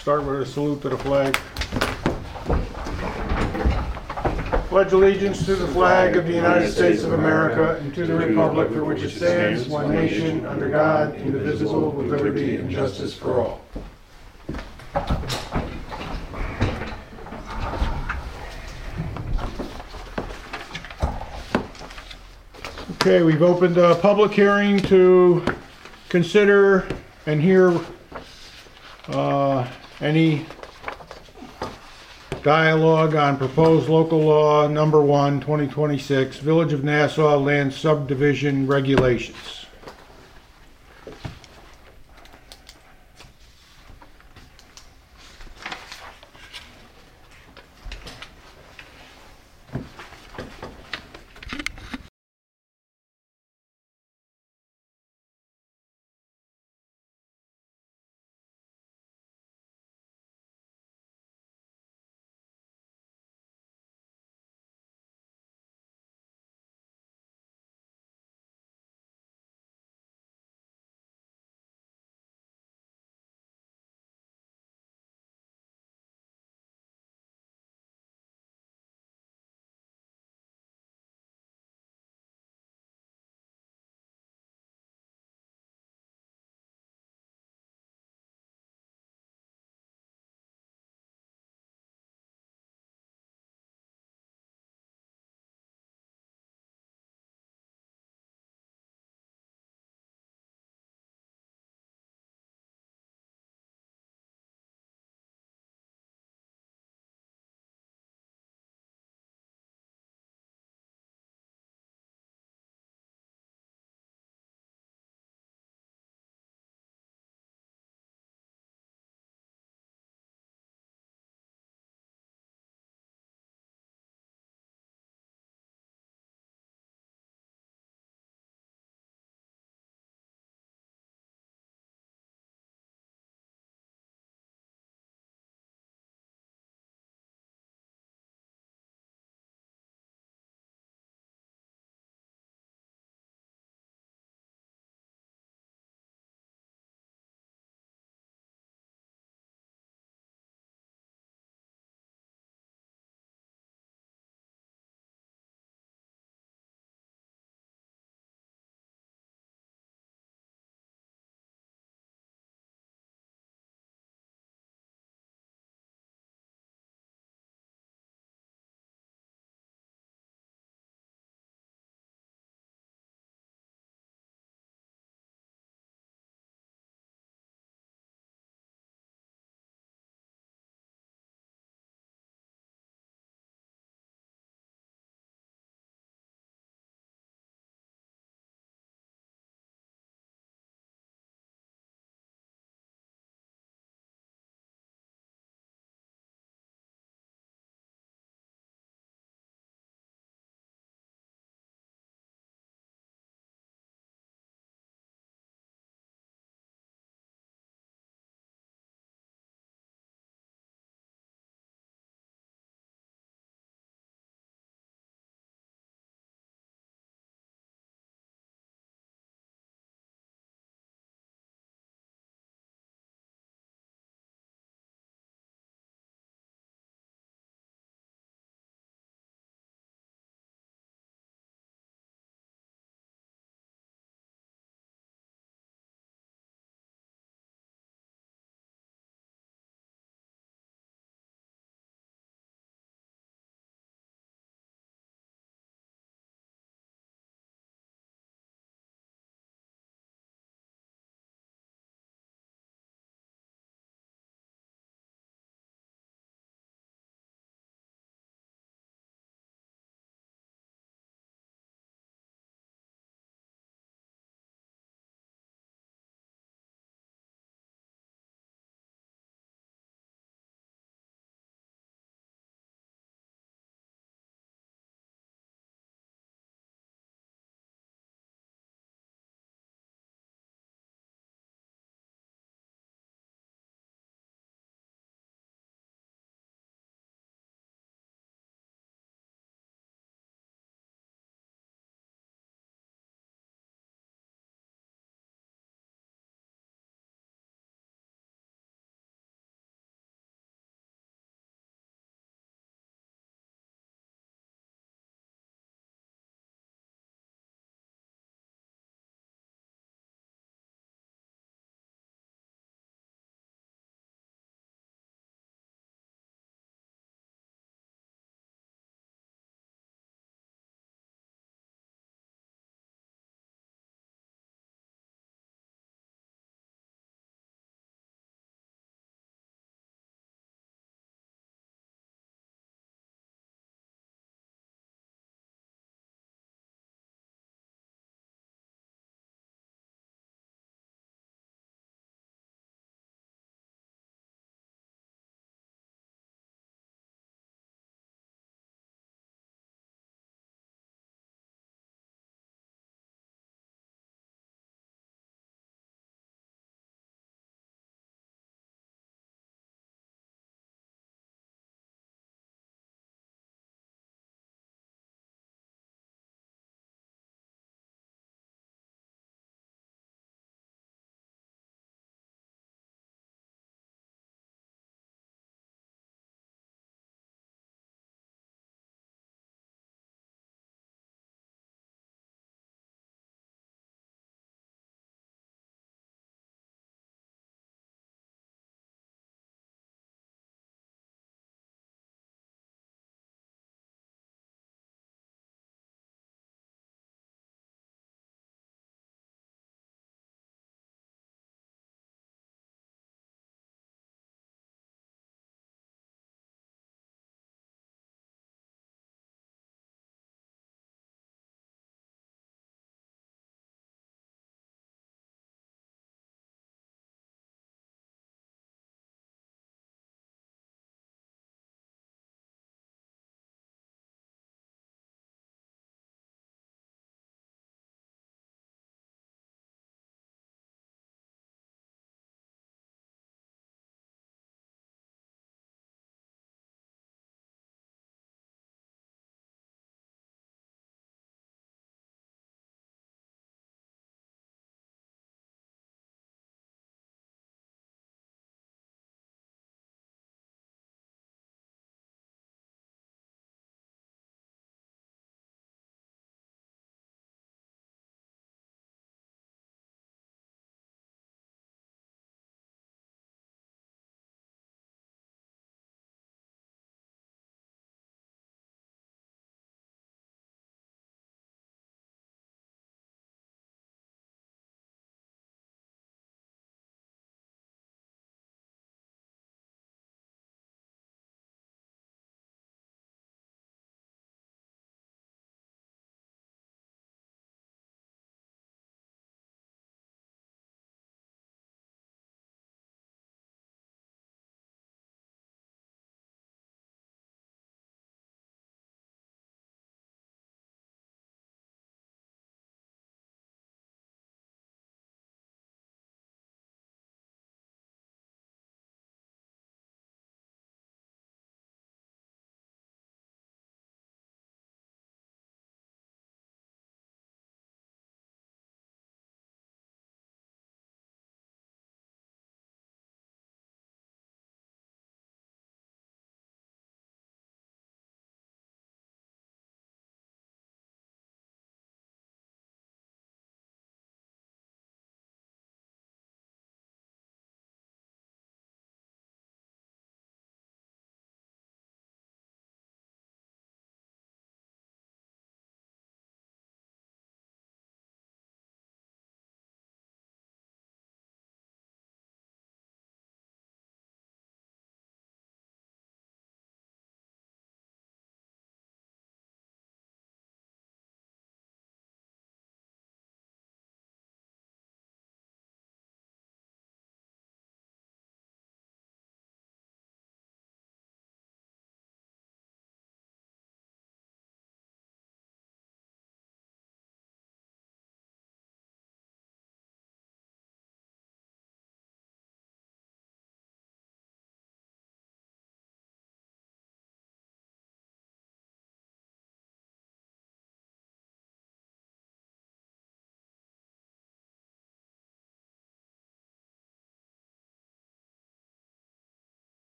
Start with a salute to the flag. Pledge allegiance to the flag of the United States of America and to the republic for which it stands, one nation, under God, indivisible, with liberty and justice for all. Okay, we've opened a public hearing to consider and hear any dialogue on proposed local law number 1, 2026, Village of Nassau Land Subdivision Regulations.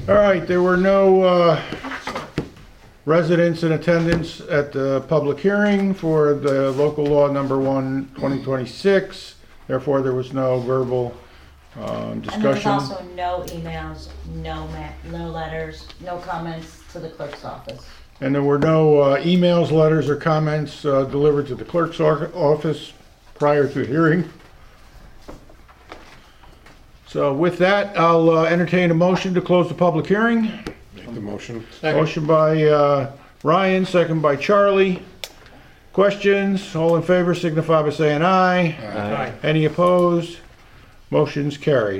All right, there were no residents in attendance at the public hearing for the local law number 1, 2026. Therefore, there was no verbal And there was discussion. also no emails, no letters, no comments to the clerk's office. And there were no emails, letters, or comments delivered to the clerk's office prior to the hearing. So with that, I'll entertain a motion to close the public hearing. Make the motion. Motion by Ryan, second by Charlie. Questions? All in favor signify by saying aye. Aye. Any opposed? Motion's carried.